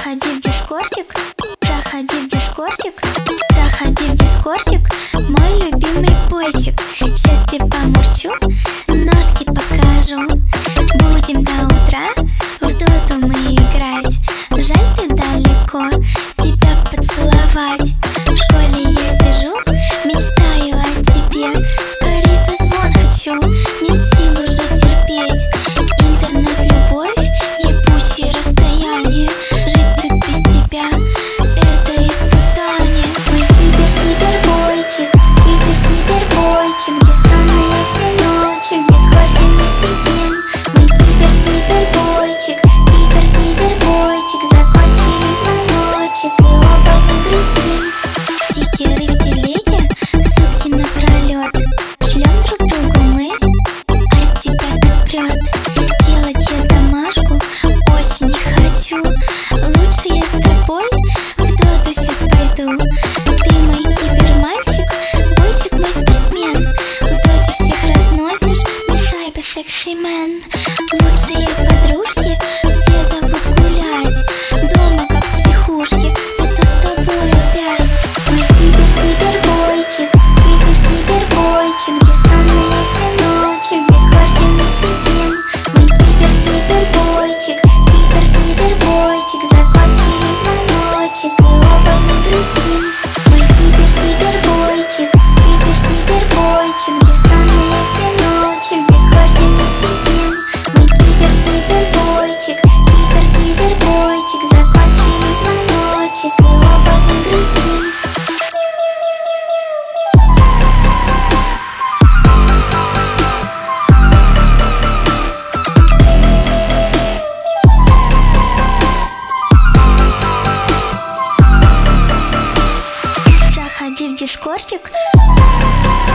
Заходи в дискортик, заходи в дискортик, заходи в дискортик, мой любимый бойчик. Сейчас тебе помурчу, ножки покажу. Будем до утра в доту мы играть. Жаль, ты далеко, тебя поцеловать. В школе я сижу, мечтаю о тебе. Скорей созвон хочу, нет сил уже терпеть. Интернет-любовь, ебучие расстояния. Жить тут без тебя — это испытание. Мой кибер-кибер-бойчик, кибер-кибер-бойчик. Бессонные все ночи, в дискорде мы сидим. Мой кибер-кибер-бойчик, кибер-кибер-бойчик. Закончили звоночек, и оба мы грустим. Стикеры в телеге сутки напролет. Шлем друг другу мы, от тебя так прет. Делать я домашку очень не хочу. Лучше я с тобой в доту сейчас пойду. Ты мой кибермальчик, бойчик мой спортсмен. В доте всех разносишь, мой сайбер-секси-мен. Лучшие подружки все зовут гулять. Дома как в психушке, зато с тобой опять. Мой кибер-кибер-бойчик, кибер-кибер-бойчик. Бессонные все ночи, в дискорде мы сидим. Мой кибер-кибер-бойчик, кибер-кибер-бойчик. Закончили звоночек, и оба мы грустим. Мой кибер-кибер-бойчик, кибер-кибер-бойчик. Бессонные все ночи, в дискорде мы сидим. Мой кибер-кибер-бойчик, кибер-кибер-бойчик. Закончили звоночек, и оба мы грустим. Заходи в дискортик.